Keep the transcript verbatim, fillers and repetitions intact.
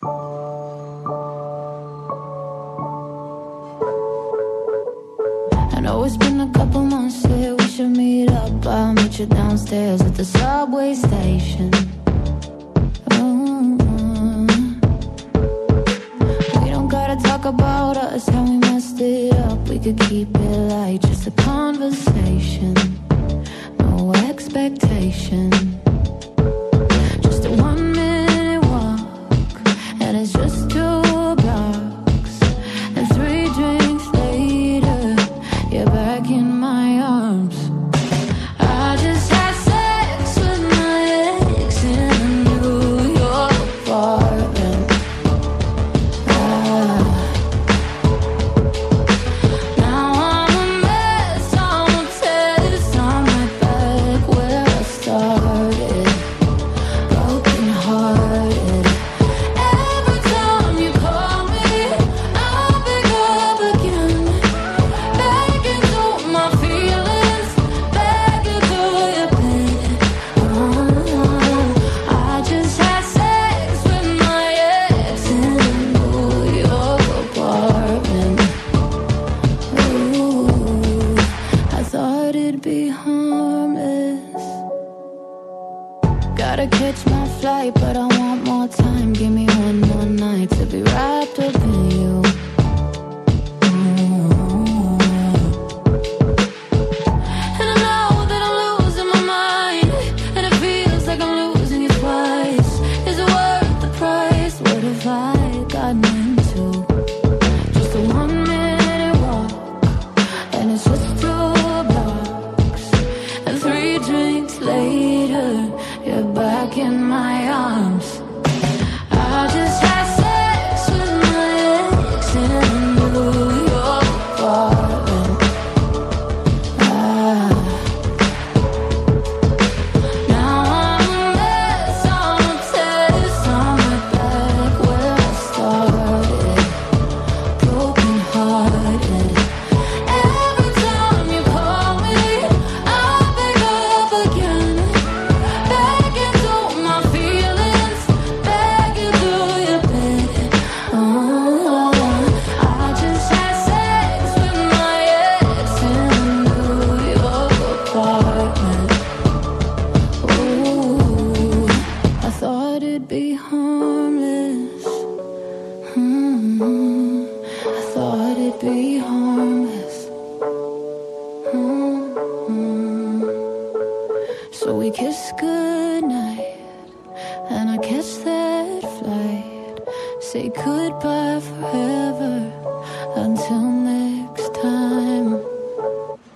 I know it's been a couple months here. We should meet up. I'll meet you downstairs at the subway station. Mm-hmm. We don't gotta talk about us, how we messed it up. We could keep it light, just a conversation. No expectation. Just a one minute walk, and it's just two blocks. And three drinks later, you're back in my arms. I just had sex with my ex in a New York apartment. Ah. Now I'm a mess, I'm a test, I'm right back where I started, broken hearted. Every time you call me, I'll pick up again, back into my feelings, back into your bed. Oh, I just had sex with my ex in a New York apartment. Ooh, I thought it'd be harmless. Gotta catch my flight, but I want more time. Give me one more night to be wrapped up in you. Ooh. And I know that I'm losing my mind, and it feels like I'm losing you twice. Is it worth the price? What have I gotten into? Just a one minute walk, and it's just two blocks. And three drinks later, you're back in my arms. I just had sex with my ex in a New York apartment. Ah. Now I'm a mess, I'm a test, I'm right back where I started, broken hearted. Every time you call me, I'll pick up again, back into my feelings, back into your bed. Oh, I just had sex with my ex in a New York apartment. Ooh, I thought it'd be harmless. Hmm, I thought it'd be harmless. Hmm. So we kissed goodnight, and I catch that flight. Say goodbye forever.